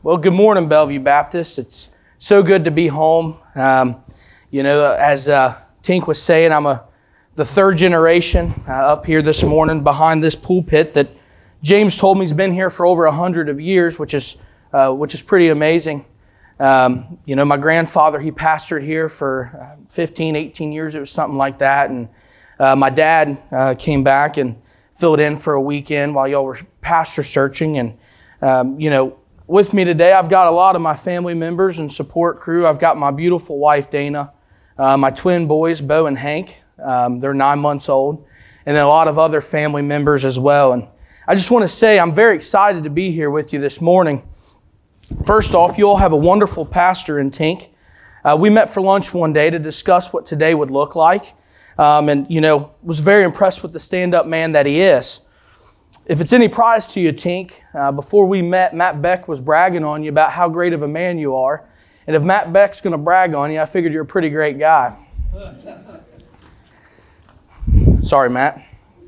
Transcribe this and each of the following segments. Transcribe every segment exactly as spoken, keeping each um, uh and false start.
Well, good morning, Bellevue Baptist. It's so good to be home. Um, you know, as uh, Tink was saying, I'm a the third generation uh, up here this morning behind this pulpit that James told me has been here for over a hundred of years, which is uh, which is pretty amazing. Um, you know, my grandfather, he pastored here for fifteen, eighteen years. It was something like that. And uh, my dad uh, came back and filled in for a weekend while y'all were pastor searching. And, um, you know, with me today, I've got a lot of my family members and support crew. I've got my beautiful wife, Dana, uh, my twin boys, Bo and Hank. Um, they're nine months old, and then a lot of other family members as well. And I just want to say I'm very excited to be here with you this morning. First off, you all have a wonderful pastor in Tink. Uh, we met for lunch one day to discuss what today would look like, um, and, you know, was very impressed with the stand-up man that he is. If it's any prize to you, Tink, uh, before we met, Matt Beck was bragging on you about how great of a man you are. And if Matt Beck's going to brag on you, I figured you're a pretty great guy. Sorry, Matt.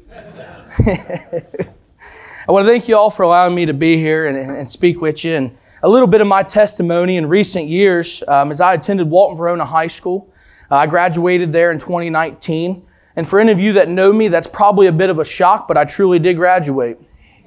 I want to thank you all for allowing me to be here and, and speak with you. And a little bit of my testimony in recent years, um, as I attended Walton Verona High School. Uh, I graduated there in twenty nineteen. And for any of you that know me, that's probably a bit of a shock, but I truly did graduate.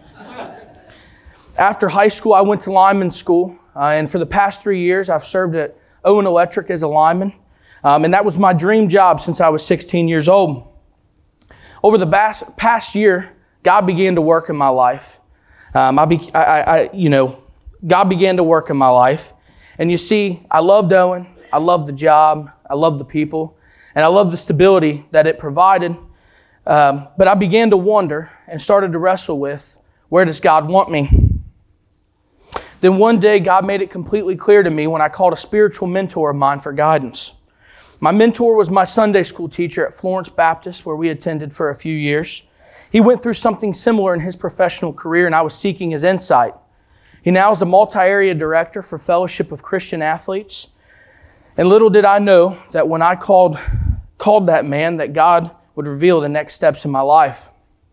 After high school, I went to lineman school. Uh, and for the past three years, I've served at Owen Electric as a lineman. Um, and that was my dream job since I was sixteen years old. Over the past, past year, God began to work in my life. Um, I, be, I, I, you know, God began to work in my life. And you see, I loved Owen. I loved the job. I loved the people. And I love the stability that it provided. Um, but I began to wonder and started to wrestle with, where does God want me? Then one day, God made it completely clear to me when I called a spiritual mentor of mine for guidance. My mentor was my Sunday school teacher at Florence Baptist, where we attended for a few years. He went through something similar in his professional career, and I was seeking his insight. He now is a multi-area director for Fellowship of Christian Athletes. And little did I know that when I called called that man, that God would reveal the next steps in my life.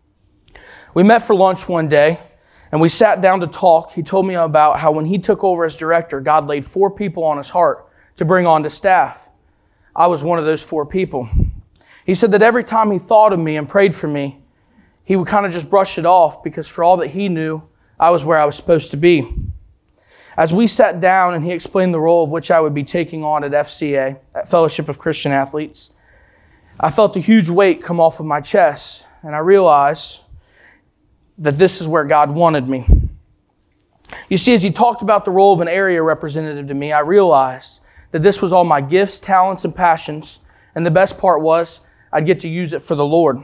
We met for lunch one day, and we sat down to talk. He told me about how when he took over as director, God laid four people on his heart to bring on to staff. I was one of those four people. He said that every time he thought of me and prayed for me, he would kind of just brush it off, because for all that he knew, I was where I was supposed to be. As we sat down and he explained the role of which I would be taking on at F C A, at Fellowship of Christian Athletes, I felt a huge weight come off of my chest, and I realized that this is where God wanted me. You see, as he talked about the role of an area representative to me, I realized that this was all my gifts, talents, and passions, and the best part was I'd get to use it for the Lord.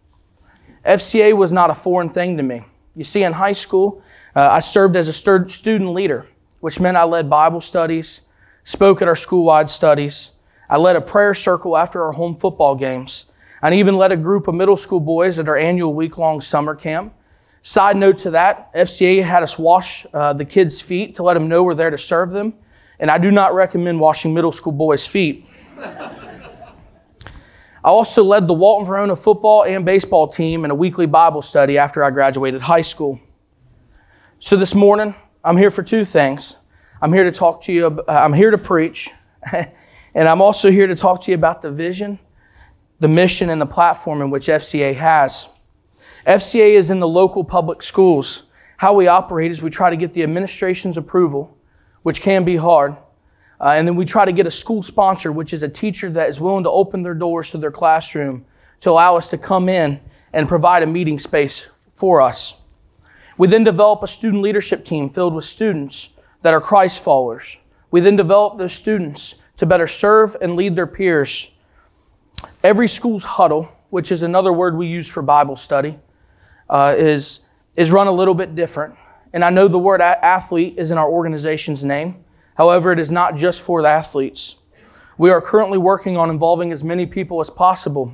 F C A was not a foreign thing to me. You see, in high school, uh, I served as a student leader, which meant I led Bible studies, spoke at our school-wide studies. I led a prayer circle after our home football games. I even led a group of middle school boys at our annual week-long summer camp. Side note to that, F C A had us wash uh, the kids' feet to let them know we're there to serve them. And I do not recommend washing middle school boys' feet. I also led the Walton Verona football and baseball team in a weekly Bible study after I graduated high school. So this morning, I'm here for two things. I'm here to talk to you, I'm here to preach, and I'm also here to talk to you about the vision, the mission, and the platform in which F C A has. F C A is in the local public schools. How we operate is we try to get the administration's approval, which can be hard, uh, and then we try to get a school sponsor, which is a teacher that is willing to open their doors to their classroom to allow us to come in and provide a meeting space for us. We then develop a student leadership team filled with students that are Christ followers. We then develop those students to better serve and lead their peers. Every school's huddle, which is another word we use for Bible study, uh, is, is run a little bit different. And I know the word athlete is in our organization's name. However, it is not just for the athletes. We are currently working on involving as many people as possible.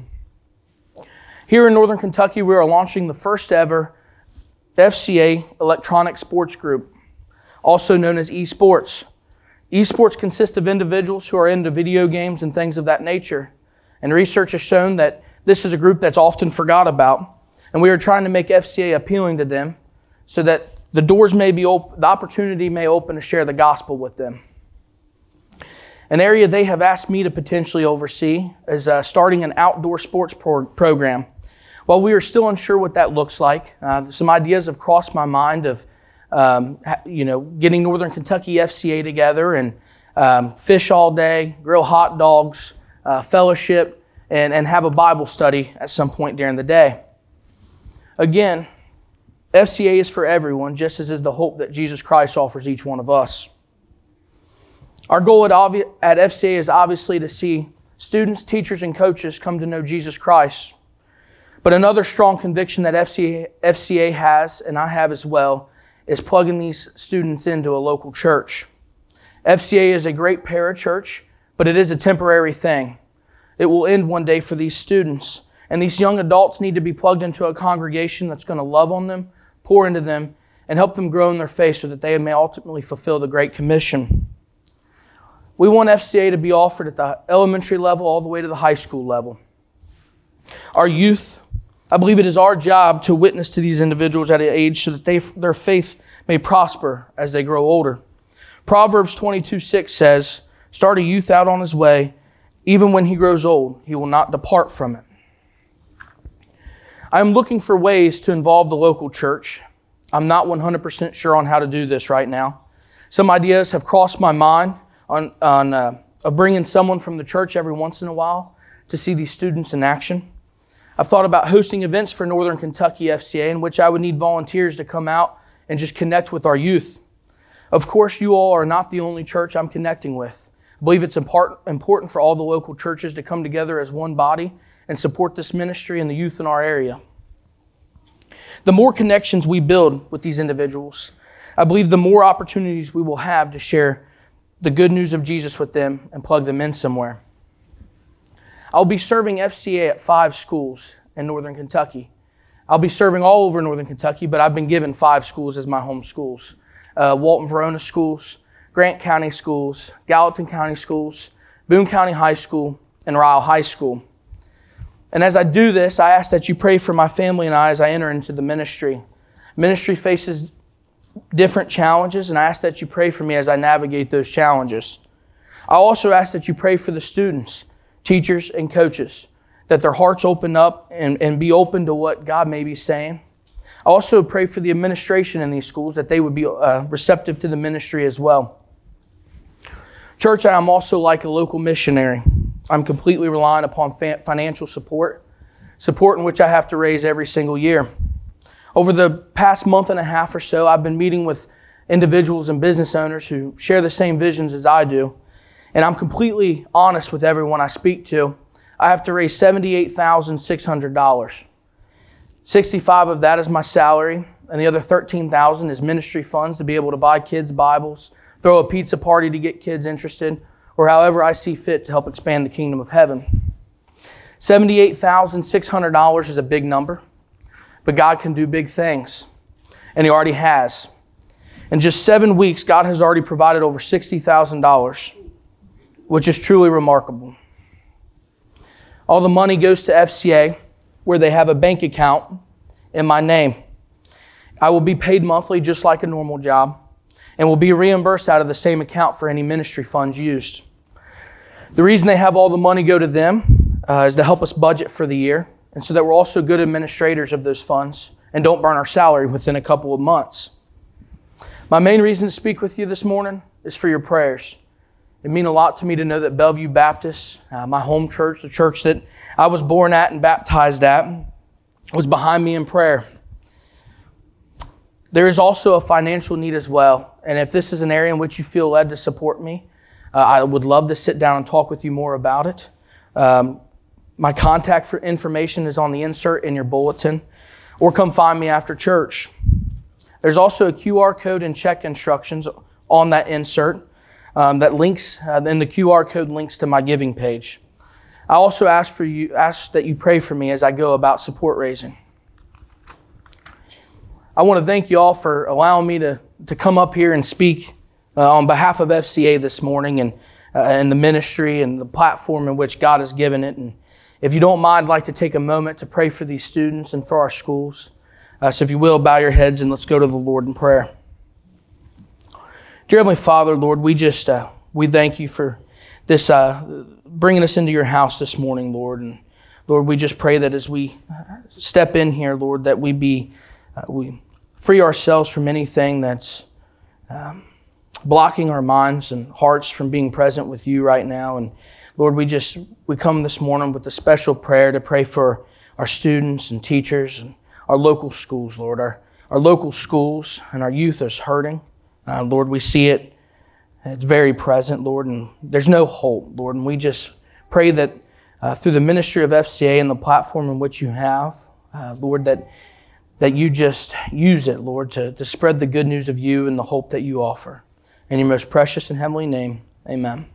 Here in Northern Kentucky, we are launching the first ever F C A electronic sports group, also known as eSports. Esports consist of individuals who are into video games and things of that nature. And research has shown that this is a group that's often forgot about. And we are trying to make F C A appealing to them so that the doors may be open, the opportunity may open to share the gospel with them. An area they have asked me to potentially oversee is uh, starting an outdoor sports pro- program. While we are still unsure what that looks like, uh, some ideas have crossed my mind of, um, you know, getting Northern Kentucky F C A together and um, fish all day, grill hot dogs, uh, fellowship, and, and have a Bible study at some point during the day. Again, F C A is for everyone, just as is the hope that Jesus Christ offers each one of us. Our goal at, obvi- at F C A is obviously to see students, teachers, and coaches come to know Jesus Christ. But another strong conviction that F C A, F C A has, and I have as well, is plugging these students into a local church. F C A is a great parachurch, but it is a temporary thing. It will end one day for these students. And these young adults need to be plugged into a congregation that's going to love on them, pour into them, and help them grow in their faith so that they may ultimately fulfill the Great Commission. We want F C A to be offered at the elementary level all the way to the high school level. Our youth, I believe it is our job to witness to these individuals at an age so that they, their faith may prosper as they grow older. Proverbs twenty-two six says, "Start a youth out on his way. Even when he grows old, he will not depart from it." I am looking for ways to involve the local church. I'm not one hundred percent sure on how to do this right now. Some ideas have crossed my mind on, on uh, of bringing someone from the church every once in a while to see these students in action. I've thought about hosting events for Northern Kentucky F C A in which I would need volunteers to come out and just connect with our youth. Of course, you all are not the only church I'm connecting with. I believe it's important for all the local churches to come together as one body and support this ministry and the youth in our area. The more connections we build with these individuals, I believe the more opportunities we will have to share the good news of Jesus with them and plug them in somewhere. I'll be serving F C A at five schools in Northern Kentucky. I'll be serving all over Northern Kentucky, but I've been given five schools as my home schools. Uh, Walton Verona schools, Grant County schools, Gallatin County schools, Boone County High School, and Ryle High School. And as I do this, I ask that you pray for my family and I as I enter into the ministry. Ministry faces different challenges, and I ask that you pray for me as I navigate those challenges. I also ask that you pray for the students, teachers, and coaches, that their hearts open up and, and be open to what God may be saying. I also pray for the administration in these schools, that they would be uh, receptive to the ministry as well. Church, I am also like a local missionary. I'm completely relying upon fa- financial support, support in which I have to raise every single year. Over the past month and a half or so, I've been meeting with individuals and business owners who share the same visions as I do. And I'm completely honest with everyone I speak to. I have to raise seventy-eight thousand six hundred dollars. sixty-five of that is my salary, and the other thirteen thousand dollars is ministry funds to be able to buy kids Bibles, throw a pizza party to get kids interested, or however I see fit to help expand the kingdom of heaven. seventy-eight thousand six hundred dollars is a big number, but God can do big things, and He already has. In just seven weeks, God has already provided over sixty thousand dollars, which is truly remarkable. All the money goes to F C A, where they have a bank account in my name. I will be paid monthly just like a normal job, and will be reimbursed out of the same account for any ministry funds used. The reason they have all the money go to them uh, is to help us budget for the year, and so that we're also good administrators of those funds and don't burn our salary within a couple of months. My main reason to speak with you this morning is for your prayers. It means a lot to me to know that Bellevue Baptist, uh, my home church, the church that I was born at and baptized at, was behind me in prayer. There is also a financial need as well. And if this is an area in which you feel led to support me, uh, I would love to sit down and talk with you more about it. Um, my contact for information is on the insert in your bulletin, or come find me after church. There's also a Q R code and check instructions on that insert. Um, that links, uh, then the Q R code links to my giving page. I also ask for you, ask that you pray for me as I go about support raising. I want to thank you all for allowing me to, to come up here and speak uh, on behalf of F C A this morning, and uh, and the ministry and the platform in which God has given it. And if you don't mind, I'd like to take a moment to pray for these students and for our schools. Uh, so if you will, bow your heads and let's go to the Lord in prayer. Dear Heavenly Father, Lord, we just, uh, we thank you for this, uh, bringing us into your house this morning, Lord. And Lord, we just pray that as we step in here, Lord, that we be, uh, we free ourselves from anything that's um, blocking our minds and hearts from being present with you right now. And Lord, we just, we come this morning with a special prayer to pray for our students and teachers and our local schools, Lord. Our, our local schools and our youth is hurting. Uh, Lord, we see it. It's very present, Lord, and there's no hope, Lord. And we just pray that uh, through the ministry of F C A and the platform in which you have, uh, Lord, that that you just use it, Lord, to, to spread the good news of you and the hope that you offer. In your most precious and heavenly name, amen.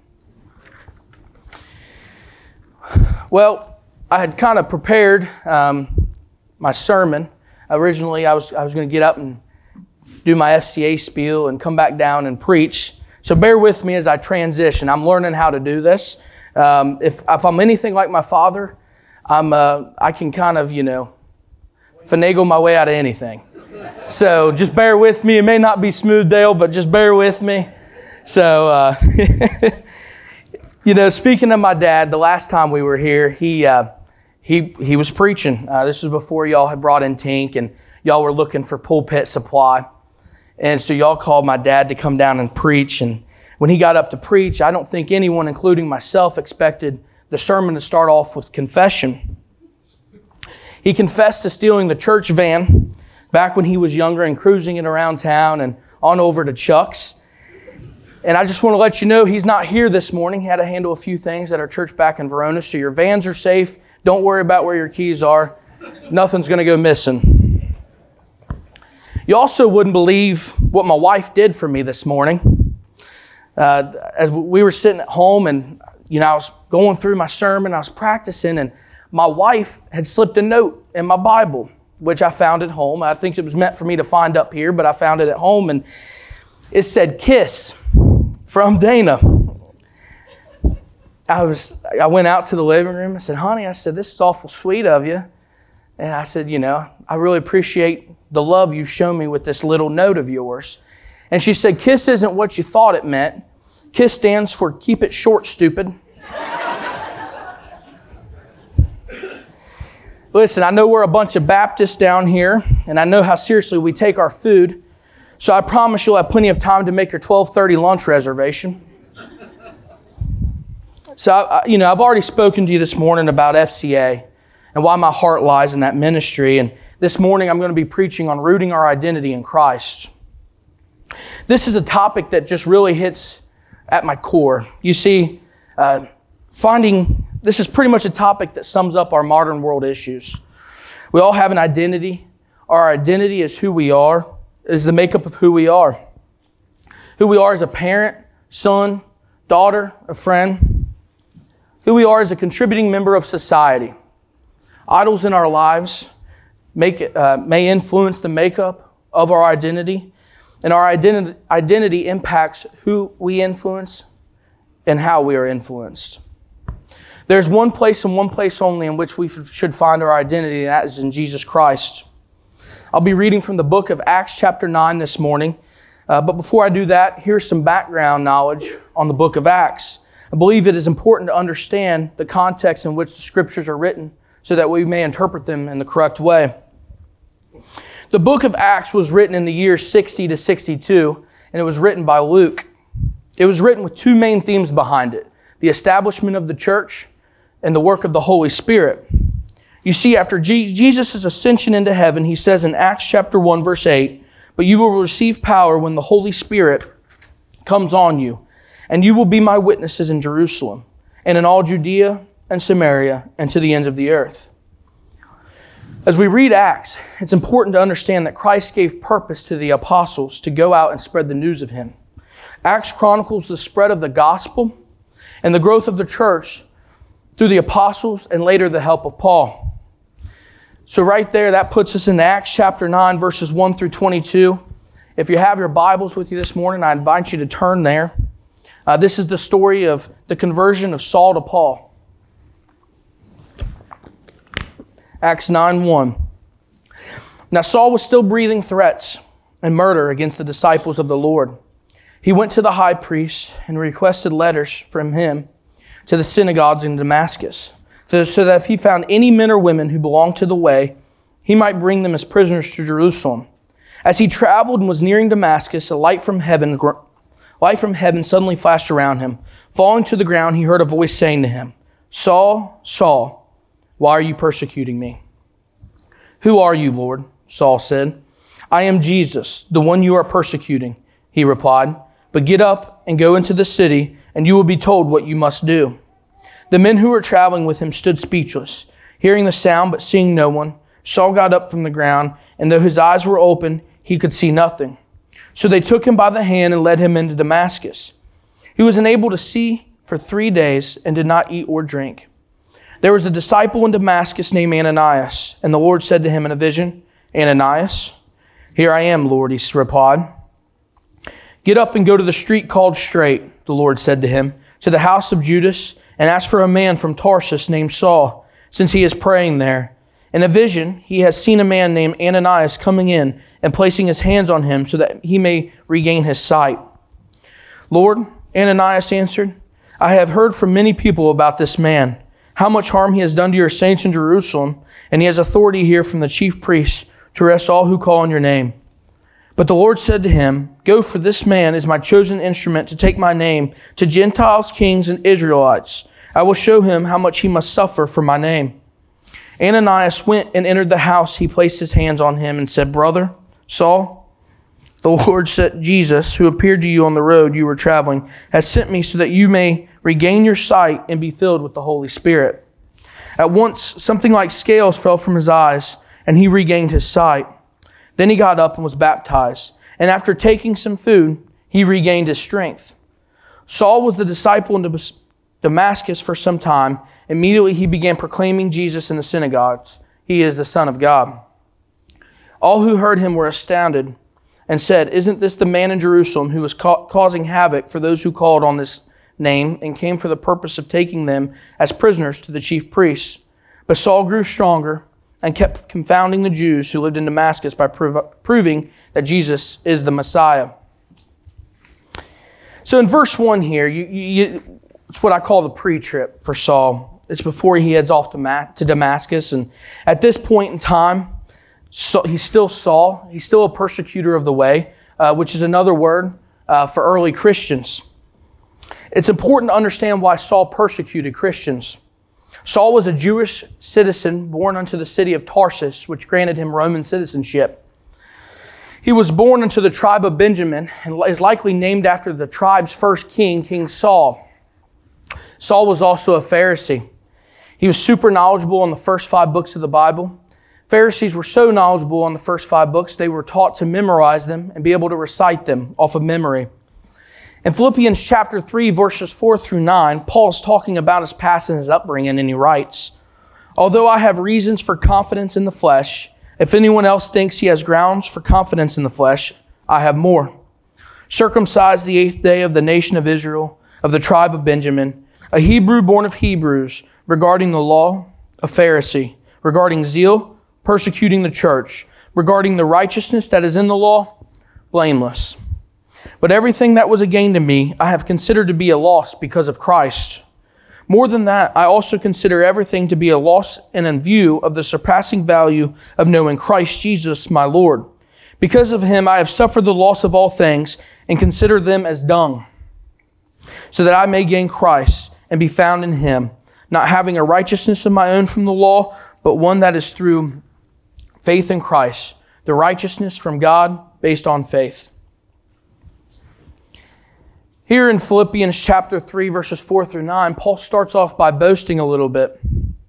Well, I had kind of prepared um, my sermon. Originally, I was I was going to get up and do my F C A spiel and come back down and preach. So bear with me as I transition. I'm learning how to do this. Um, if if I'm anything like my father, I'm uh, I can kind of, you know, finagle my way out of anything. So just bear with me. It may not be smooth, Dale, but just bear with me. So, uh, you know, speaking of my dad, the last time we were here, he uh, he he was preaching. Uh, this was before y'all had brought in Tink and y'all were looking for pulpit supply. And so y'all called my dad to come down and preach. And when he got up to preach, I don't think anyone, including myself, expected the sermon to start off with confession. He confessed to stealing the church van back when he was younger and cruising it around town and on over to Chuck's. And I just want to let you know he's not here this morning. He had to handle a few things at our church back in Verona. So your vans are safe. Don't worry about where your keys are. Nothing's going to go missing. You also wouldn't believe what my wife did for me this morning. Uh, as we were sitting at home and, you know, I was going through my sermon, I was practicing, and my wife had slipped a note in my Bible, which I found at home. I think it was meant for me to find up here, but I found it at home, and it said, "Kiss from Dana." I was, I went out to the living room. I said, "Honey," I said, "this is awful sweet of you." And I said, "You know, I really appreciate the love you show me with this little note of yours." And she said, "KISS isn't what you thought it meant. KISS stands for keep it short, stupid." Listen, I know we're a bunch of Baptists down here, and I know how seriously we take our food. So I promise you'll have plenty of time to make your twelve thirty lunch reservation. So, I, you know, I've already spoken to you this morning about F C A and why my heart lies in that ministry. And this morning I'm going to be preaching on rooting our identity in Christ. This is a topic that just really hits at my core. You see, uh, finding, this is pretty much a topic that sums up our modern world issues. We all have an identity. Our identity is who we are, is the makeup of who we are. Who we are as a parent, son, daughter, a friend. Who we are as a contributing member of society. Idols in our lives make it, uh, may influence the makeup of our identity. And our identity, identity impacts who we influence and how we are influenced. There's one place and one place only in which we should find our identity, and that is in Jesus Christ. I'll be reading from the book of Acts chapter nine this morning. Uh, but before I do that, here's some background knowledge on the book of Acts. I believe it is important to understand the context in which the scriptures are written so that we may interpret them in the correct way. The book of Acts was written in the year sixty to sixty-two, and it was written by Luke. It was written with two main themes behind it: the establishment of the church and the work of the Holy Spirit. You see, after G- Jesus' ascension into heaven, he says in Acts chapter one, verse eight, "But you will receive power when the Holy Spirit comes on you, and you will be my witnesses in Jerusalem, and in all Judea and Samaria, and to the ends of the earth." As we read Acts, it's important to understand that Christ gave purpose to the apostles to go out and spread the news of Him. Acts chronicles the spread of the gospel and the growth of the church through the apostles and later the help of Paul. So right there, that puts us in Acts chapter nine, verses one through twenty-two. If you have your Bibles with you this morning, I invite you to turn there. Uh, this is the story of the conversion of Saul to Paul. Acts nine one. Now Saul was still breathing threats and murder against the disciples of the Lord. He went to the high priest and requested letters from him to the synagogues in Damascus, so that if he found any men or women who belonged to the way, he might bring them as prisoners to Jerusalem. As he traveled and was nearing Damascus, a light from heaven, light from heaven suddenly flashed around him. Falling to the ground, he heard a voice saying to him, "Saul, Saul, why are you persecuting me?" "Who are you, Lord?" Saul said. "I am Jesus, the one you are persecuting," he replied. "But get up and go into the city, and you will be told what you must do." The men who were traveling with him stood speechless, hearing the sound but seeing no one. Saul got up from the ground, and though his eyes were open, he could see nothing. So they took him by the hand and led him into Damascus. He was unable to see for three days and did not eat or drink. There was a disciple in Damascus named Ananias, and the Lord said to him in a vision, "Ananias?" "Here I am, Lord," he replied. "Get up and go to the street called Straight," the Lord said to him, "to the house of Judas, and ask for a man from Tarsus named Saul, since he is praying there. In a vision, he has seen a man named Ananias coming in and placing his hands on him so that he may regain his sight." "Lord," Ananias answered, "I have heard from many people about this man, how much harm he has done to your saints in Jerusalem, and he has authority here from the chief priests to arrest all who call on your name." But the Lord said to him, "Go, for this man is my chosen instrument to take my name to Gentiles, kings, and Israelites. I will show him how much he must suffer for my name." Ananias went and entered the house. He placed his hands on him and said, "Brother Saul, the Lord said, Jesus, who appeared to you on the road you were traveling, has sent me so that you may regain your sight and be filled with the Holy Spirit." At once, something like scales fell from his eyes, and he regained his sight. Then he got up and was baptized, and after taking some food, he regained his strength. Saul was the disciple in Damascus for some time. Immediately he began proclaiming Jesus in the synagogues. "He is the Son of God." All who heard him were astounded and said, "Isn't this the man in Jerusalem who was ca- causing havoc for those who called on this name and came for the purpose of taking them as prisoners to the chief priests?" But Saul grew stronger and kept confounding the Jews who lived in Damascus by prov- proving that Jesus is the Messiah. So in verse one here, you, you, it's what I call the pre-trip for Saul. It's before he heads off to, Ma- to Damascus. And at this point in time, so he's still Saul. He's still a persecutor of the way, uh, which is another word uh, for early Christians. It's important to understand why Saul persecuted Christians. Saul was a Jewish citizen born unto the city of Tarsus, which granted him Roman citizenship. He was born into the tribe of Benjamin and is likely named after the tribe's first king, King Saul. Saul was also a Pharisee. He was super knowledgeable on the first five books of the Bible. Pharisees were so knowledgeable on the first five books, they were taught to memorize them and be able to recite them off of memory. In Philippians chapter three, verses four through nine, Paul is talking about his past and his upbringing, and he writes, "Although I have reasons for confidence in the flesh, if anyone else thinks he has grounds for confidence in the flesh, I have more. Circumcised the eighth day of the nation of Israel, of the tribe of Benjamin, a Hebrew born of Hebrews, regarding the law, a Pharisee, regarding zeal, persecuting the church, regarding the righteousness that is in the law, blameless. But everything that was a gain to me, I have considered to be a loss because of Christ. More than that, I also consider everything to be a loss and in view of the surpassing value of knowing Christ Jesus, my Lord. Because of him, I have suffered the loss of all things and consider them as dung, so that I may gain Christ and be found in him, not having a righteousness of my own from the law, but one that is through faith in Christ, the righteousness from God based on faith." Here in Philippians chapter three, verses four through nine, Paul starts off by boasting a little bit,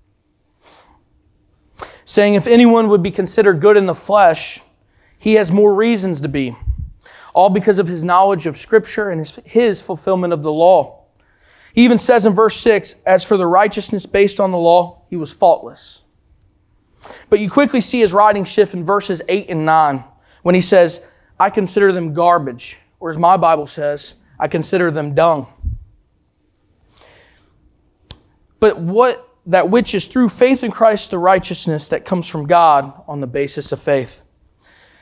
saying if anyone would be considered good in the flesh, he has more reasons to be, all because of his knowledge of Scripture and his, his fulfillment of the law. He even says in verse six, as for the righteousness based on the law, he was faultless. But you quickly see his writing shift in verses eight and nine when he says, I consider them garbage, or as my Bible says, I consider them dung. But what that which is through faith in Christ, the righteousness that comes from God on the basis of faith.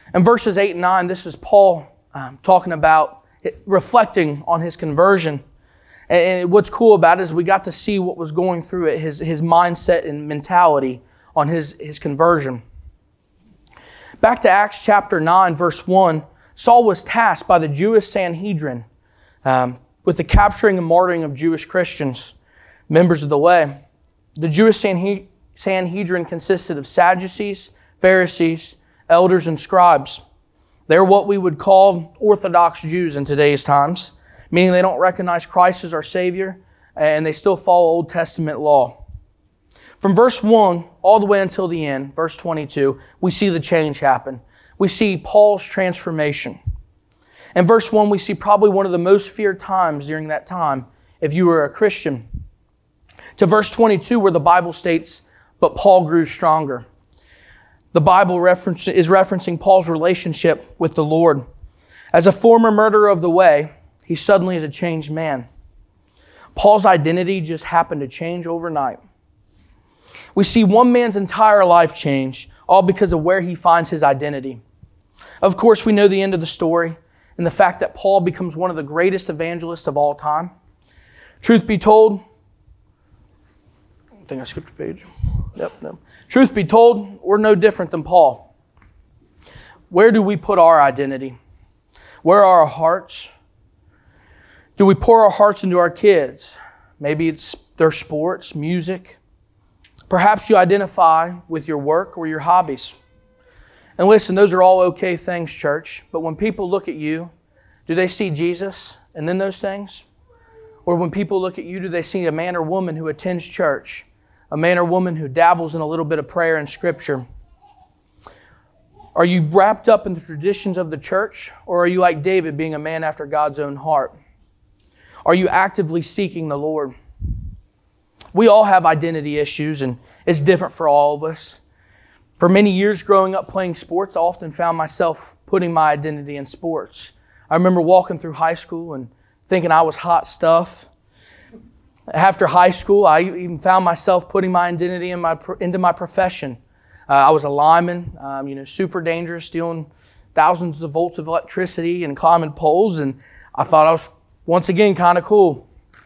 In verses eight and nine, this is Paul um, talking about, reflecting on his conversion. And what's cool about it is we got to see what was going through it, his, his mindset and mentality on his, his conversion. Back to Acts chapter nine, verse one, Saul was tasked by the Jewish Sanhedrin um, with the capturing and martyring of Jewish Christians, members of the way. The Jewish Sanhedrin consisted of Sadducees, Pharisees, elders, and scribes. They're what we would call Orthodox Jews in today's times, meaning they don't recognize Christ as our Savior, and they still follow Old Testament law. From verse one all the way until the end, verse twenty-two, we see the change happen. We see Paul's transformation. In verse one, we see probably one of the most feared times during that time if you were a Christian. To verse twenty-two, where the Bible states, "But Paul grew stronger." The Bible reference, is referencing Paul's relationship with the Lord. As a former murderer of the way, he suddenly is a changed man. Paul's identity just happened to change overnight. We see one man's entire life change, all because of where he finds his identity. Of course, we know the end of the story and the fact that Paul becomes one of the greatest evangelists of all time. Truth be told, I think I skipped a page. Yep, no. Truth be told, we're no different than Paul. Where do we put our identity? Where are our hearts? Do we pour our hearts into our kids? Maybe it's their sports, music. Perhaps you identify with your work or your hobbies. And listen, those are all okay things, church. But when people look at you, do they see Jesus and then those things? Or when people look at you, do they see a man or woman who attends church? A man or woman who dabbles in a little bit of prayer and Scripture? Are you wrapped up in the traditions of the church? Or are you like David, being a man after God's own heart? Are you actively seeking the Lord? We all have identity issues, and it's different for all of us. For many years growing up playing sports, I often found myself putting my identity in sports. I remember walking through high school and thinking I was hot stuff. After high school, I even found myself putting my identity in my, into my profession. Uh, I was a lineman, um, you know, super dangerous, stealing thousands of volts of electricity and climbing poles, and I thought I was, once again, kind of cool.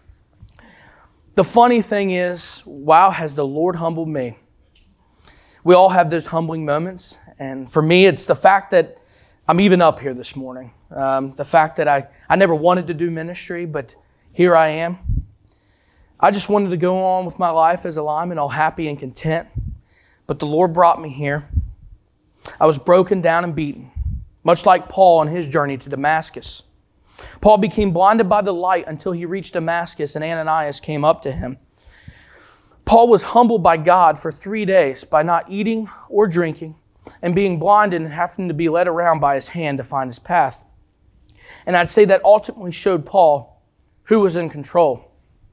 The funny thing is, wow, has the Lord humbled me. We all have those humbling moments, and for me, it's the fact that I'm even up here this morning. Um, the fact that I, I never wanted to do ministry, but here I am. I just wanted to go on with my life as a lineman, all happy and content. But the Lord brought me here. I was broken down and beaten, much like Paul on his journey to Damascus. Paul became blinded by the light until he reached Damascus, and Ananias came up to him. Paul was humbled by God for three days by not eating or drinking and being blinded and having to be led around by his hand to find his path. And I'd say that ultimately showed Paul who was in control.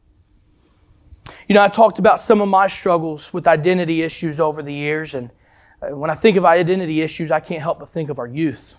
You know, I talked about some of my struggles with identity issues over the years, and when I think of identity issues, I can't help but think of our youth.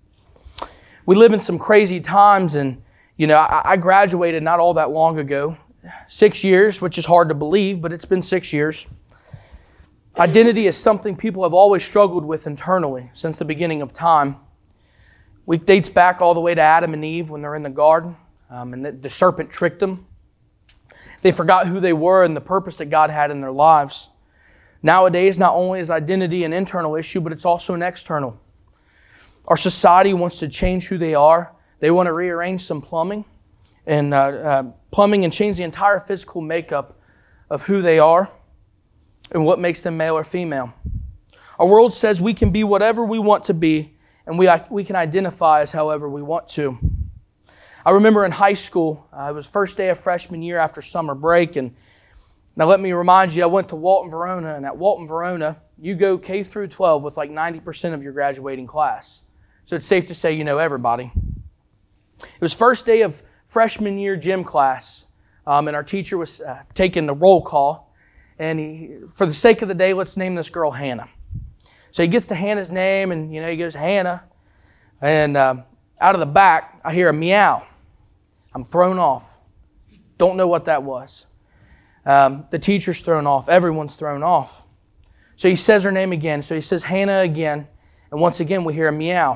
We live in some crazy times, and, you know, I, I graduated not all that long ago. Six years, which is hard to believe, but it's been six years. Identity is something people have always struggled with internally since the beginning of time. It dates back all the way to Adam and Eve when they're in the garden, um, and the, the serpent tricked them. They forgot who they were and the purpose that God had in their lives. Nowadays, not only is identity an internal issue, but it's also an external. Our society wants to change who they are. They want to rearrange some plumbing and uh, uh, plumbing and change the entire physical makeup of who they are and what makes them male or female. Our world says we can be whatever we want to be, and we we can identify as however we want to. I remember in high school, uh, it was first day of freshman year after summer break, and now let me remind you, I went to Walton Verona, and at Walton Verona, you go K through twelve with like ninety percent of your graduating class. So it's safe to say you know everybody. It was first day of freshman year gym class, um, and our teacher was uh, taking the roll call, and he, for the sake of the day, let's name this girl Hannah. So he gets to Hannah's name, and you know he goes, Hannah, and uh, out of the back, I hear a meow. I'm thrown off. Don't know what that was. Um, the teacher's thrown off. Everyone's thrown off. So he says her name again. So he says Hannah again. And once again, we hear a meow.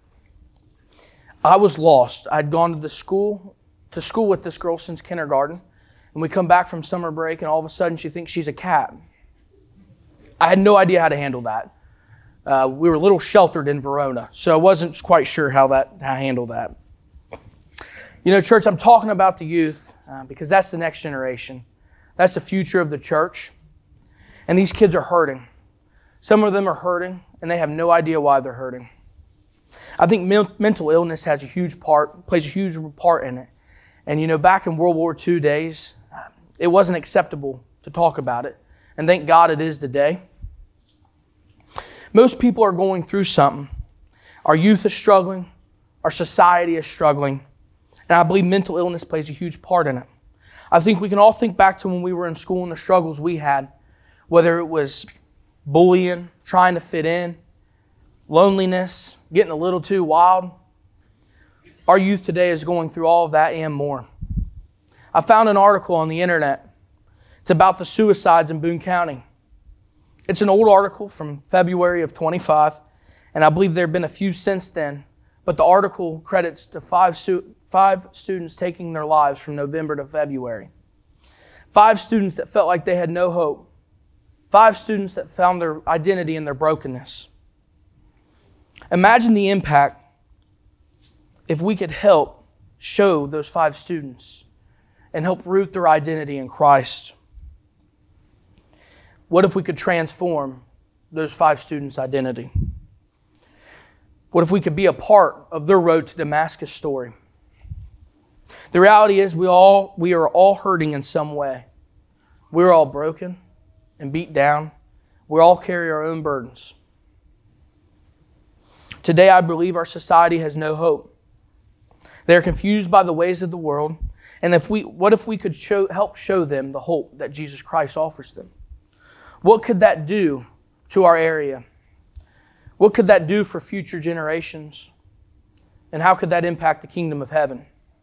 I was lost. I'd gone to the school, to school with this girl since kindergarten. And we come back from summer break, and all of a sudden she thinks she's a cat. I had no idea how to handle that. Uh, we were a little sheltered in Verona, so I wasn't quite sure how that how to handle that. You know, church, I'm talking about the youth uh, because that's the next generation. That's the future of the church. And these kids are hurting. Some of them are hurting, and they have no idea why they're hurting. I think men- mental illness has a huge part, plays a huge part in it. And you know, back in World War Two days, it wasn't acceptable to talk about it. And thank God it is today. Most people are going through something. Our youth is struggling. Our society is struggling. And I believe mental illness plays a huge part in it. I think we can all think back to when we were in school and the struggles we had, whether it was bullying, trying to fit in, loneliness, getting a little too wild. Our youth today is going through all of that and more. I found an article on the internet. It's about the suicides in Boone County. It's an old article from February of twenty-five, and I believe there have been a few since then. But the article credits to five, su- five students taking their lives from November to February. Five students that felt like they had no hope. Five students that found their identity in their brokenness. Imagine the impact if we could help show those five students and help root their identity in Christ. What if we could transform those five students' identity? What if we could be a part of their road to Damascus story? The reality is we all we are all hurting in some way. We're all broken and beat down. We all carry our own burdens. Today I believe our society has no hope. They're confused by the ways of the world. And if we, what if we could show, help show them the hope that Jesus Christ offers them? What could that do to our area? What could that do for future generations? And how could that impact the kingdom of heaven?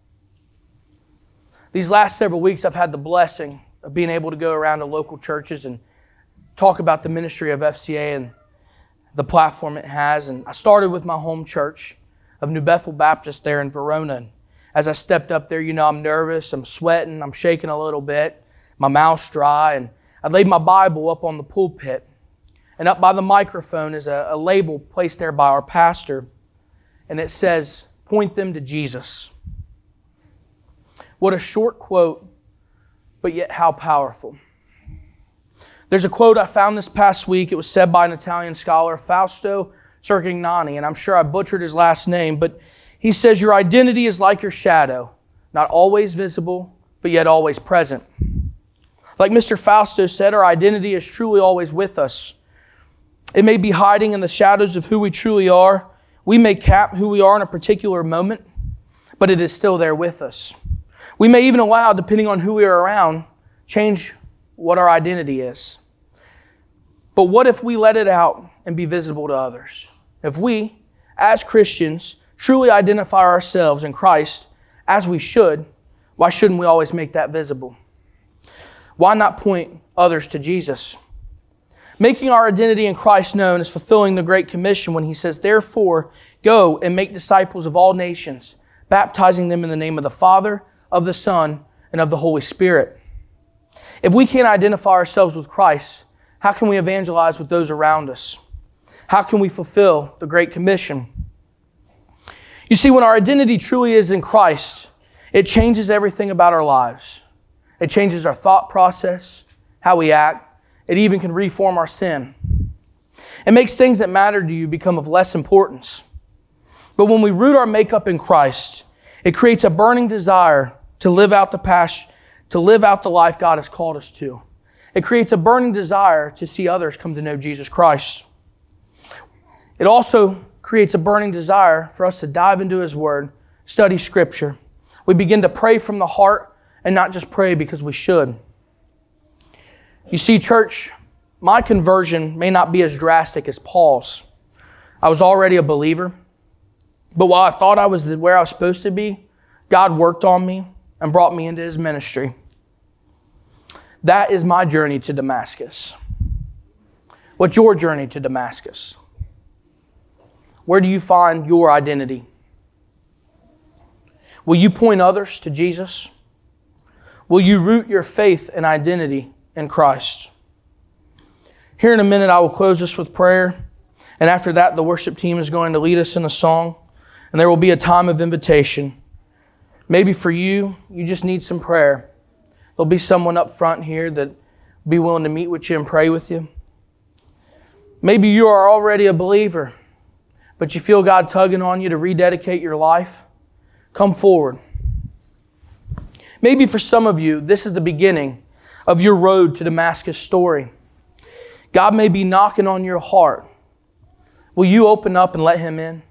These last several weeks, I've had the blessing of being able to go around to local churches and talk about the ministry of F C A and the platform it has. And I started with my home church of New Bethel Baptist there in Verona. And as I stepped up there, you know, I'm nervous, I'm sweating, I'm shaking a little bit, my mouth's dry, and I laid my Bible up on the pulpit. And up by the microphone is a, a label placed there by our pastor. And it says, "Point them to Jesus." What a short quote, but yet how powerful. There's a quote I found this past week. It was said by an Italian scholar, Fausto Cercignani, and I'm sure I butchered his last name, but he says, "Your identity is like your shadow, not always visible, but yet always present." Like Mister Fausto said, our identity is truly always with us. It may be hiding in the shadows of who we truly are. We may cap who we are in a particular moment, but it is still there with us. We may even allow, depending on who we are around, change what our identity is. But what if we let it out and be visible to others? If we, as Christians, truly identify ourselves in Christ as we should, why shouldn't we always make that visible? Why not point others to Jesus? Making our identity in Christ known is fulfilling the Great Commission when He says, "Therefore, go and make disciples of all nations, baptizing them in the name of the Father, of the Son, and of the Holy Spirit." If we can't identify ourselves with Christ, how can we evangelize with those around us? How can we fulfill the Great Commission? You see, when our identity truly is in Christ, it changes everything about our lives. It changes our thought process, how we act. It even can reform our sin. It makes things that matter to you become of less importance. But when we root our makeup in Christ, it creates a burning desire to live out the passion, to live out the life God has called us to. It creates a burning desire to see others come to know Jesus Christ. It also creates a burning desire for us to dive into His Word, study Scripture. We begin to pray from the heart and not just pray because we should. You see, church, my conversion may not be as drastic as Paul's. I was already a believer, but while I thought I was where I was supposed to be, God worked on me and brought me into His ministry. That is my journey to Damascus. What's your journey to Damascus? Where do you find your identity? Will you point others to Jesus? Will you root your faith and identity in Christ? Here in a minute, I will close this with prayer. And after that, the worship team is going to lead us in a song. And there will be a time of invitation. Maybe for you, you just need some prayer. There'll be someone up front here that will be willing to meet with you and pray with you. Maybe you are already a believer, but you feel God tugging on you to rededicate your life. Come forward. Maybe for some of you, this is the beginning of your road to Damascus story. God may be knocking on your heart. Will you open up and let Him in?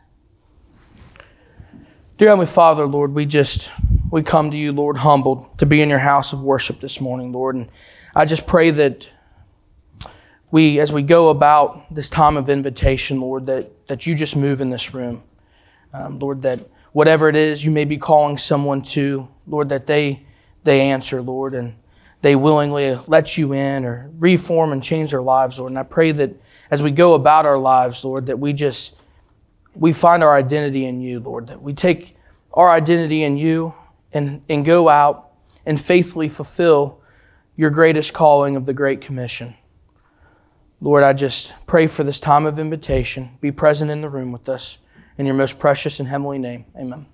Dear Heavenly Father, Lord, we just, we come to you, Lord, humbled to be in your house of worship this morning, Lord. And I just pray that we, as we go about this time of invitation, Lord, that, that you just move in this room. Um, Lord, that whatever it is you may be calling someone to, Lord, that they they answer, Lord, and they willingly let you in or reform and change their lives, Lord. And I pray that as we go about our lives, Lord, that we just, we find our identity in you, Lord, that we take our identity in you and, and go out and faithfully fulfill your greatest calling of the Great Commission. Lord, I just pray for this time of invitation. Be present in the room with us. In your most precious and heavenly name, amen.